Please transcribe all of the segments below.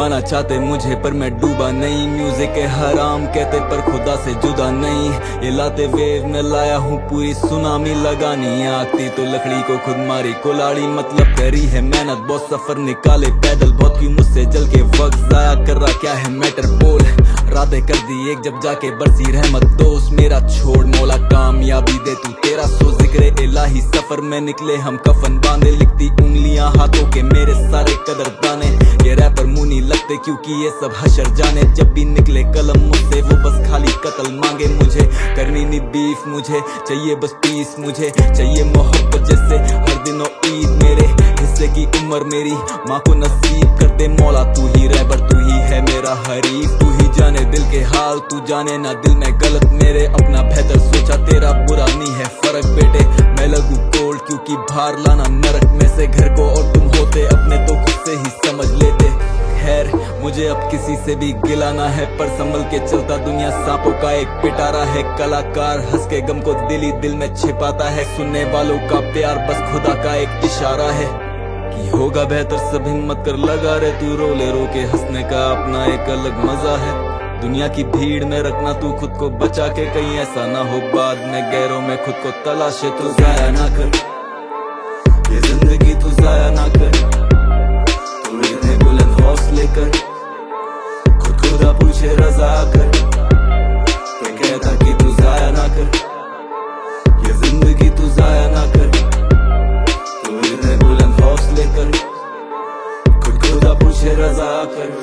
डुबाना चाहते मुझे पर मैं डूबा नहीं, म्यूजिक है हराम कहते पर खुदा से जुदा नहीं। ये लाते वेव में लाया हूँ पूरी सुनामी लगानी, आगती तो लकड़ी को खुद मारी कुल्हाड़ी, मतलब करी है मेहनत बहुत सफर निकाले पैदल, बहुत क्यों मुझसे जल के वक्त जाया कर रहा क्या है मैटर बोल। रातें कर दी एक जब जाके बरसी रहमत, दोस्त मेरा छोड़ मौला कामयाबी दे तू तेरा, सो जिक्रे इलाही सफर में निकले हम कफन बांधे, लिखती उंगलियां हाथों के मेरे सारे कदरदाने, ये रैपर मुंह नहीं लगते क्योंकि ये सब हशर जाने, जब भी निकले कलम मुझसे वो बस खाली कत्ल मांगे मुझे, करनी नहीं बीफ मुझे चाहिए बस पीस, मुझे चाहिए मोहब्बत जैसे हर दिनों ईद, मेरे हिस्से की उम्र मेरी माँ को नसीब कर दे मौला, तू ही रैपर तू ही है मेरा हरीफ, तू ही जाने दिल के हाल, तू जाने ना दिल में गलत मेरे, अपना बेहतर सोचा तेरा बुरा नहीं है फर्क बेटे, मैं लगू कोल्ड क्योंकि बाहर लाना नरक में से घर को, और तुम होते अपने तो खुद से ही समझ लेते। खैर मुझे अब किसी से भी गिलाना है पर संभल के चलता, दुनिया सांपों का एक पिटारा है, कलाकार हंस के गम को दिल ही दिल में छिपाता है, सुनने वालों का प्यार बस खुदा का एक इशारा है, कि होगा बेहतर सब हिम्मत कर लगा रे, तू रोले रो के हंसने का अपना एक अलग मजा है, दुनिया की भीड़ में रखना तू खुद को बचा के, कहीं ऐसा ना हो बाद में गैरों में खुद को तलाशे, तू जाया ना कर ये जिंदगी तू जाया ना कर, तू इतने बुलंद हौसले कर, खुद खुदा पूछे रजा कर, कोई कहता कि तू जाया ना कर ये जिंदगी तू जाया ना कर, तू इतने बुलंद हौसले कर, खुद खुदा पूछे रजा कर।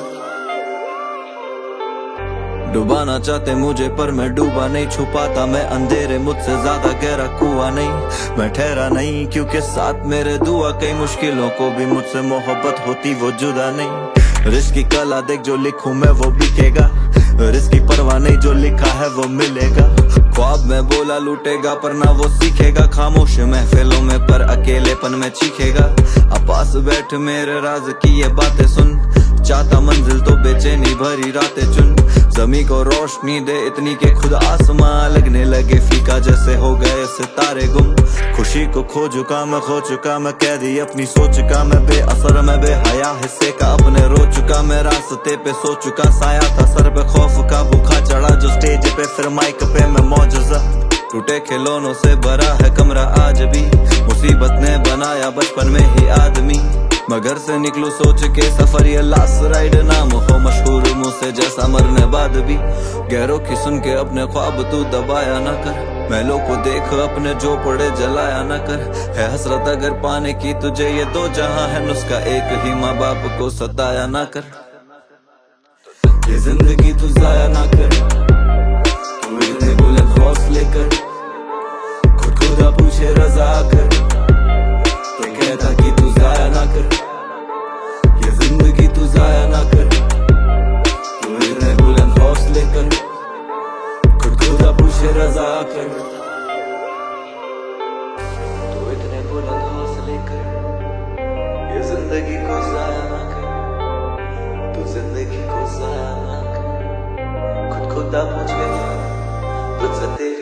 डुबाना चाहते मुझे पर मैं डूबा नहीं, छुपाता मैं अंधेरे मुझसे ज्यादा गहरा कुआं नहीं, मैं ठहरा नहीं क्योंकि साथ मेरे दुआ, कई मुश्किलों को भी मुझसे मोहब्बत होती वो जुदा नहीं, रिस्क की कला देख जो लिखूं मैं वो बिकेगा, रिस्क की परवाह नहीं जो लिखा है वो मिलेगा, ख्वाब में बोला लूटेगा पर ना वो सीखेगा, खामोश महफिलों में पर अकेलेपन में चीखेगा, अब पास बैठ मेरे राज की ये बातें सुन, चाहता मंजिल तो बेचैनी भरी रातें चुन, जमी को रोशनी दे इतनी के खुद आसमां लगने लगे फीका, जैसे हो गए सितारे गुम, खुशी को खो चुका मैं कैदी अपनी सोच का, मैं बेअसर मैं बेहया हिस्से का अपने रो चुका, मैं रास्ते पे सो चुका, साया था सर पे खौफ का बुखा चढ़ा जो स्टेज पे, फिर माइक पे मैं मौजूदा, टूटे खिलौनों से भरा है कमरा आज भी, मुसीबत ने बनाया बचपन में ही आदमी, मैं घर से निकलूं सोच के सफर ये लास्ट राइड नाम हो मशहूर मुझसे जैसा मरने बाद भी, गैरों की सुन के अपने ख्वाब तू दबाया ना कर, महलों को देख अपने जो पड़े जलाया ना कर, है हसरत अगर पाने की तुझे ये दो जहां है नुस्खा एक ही, माँ बाप को सताया ना कर, ये जिंदगी तू जाया ना कर, तू इतने बुलंद हौसले कर, खुद खुदा पूछे रजा कर, कोई कहता कि तू जाया ना कर ये जिंदगी तू जाया ना कर, तू इतने बुलंद हौसले कर, खुद खुदा पूछे रजा कर, तू इतने बुलंद हौसले कर, ये जिंदगी को जाया ना कर, तू जिंदगी को जाया ना कर, खुद खुदा पूछे तुझसे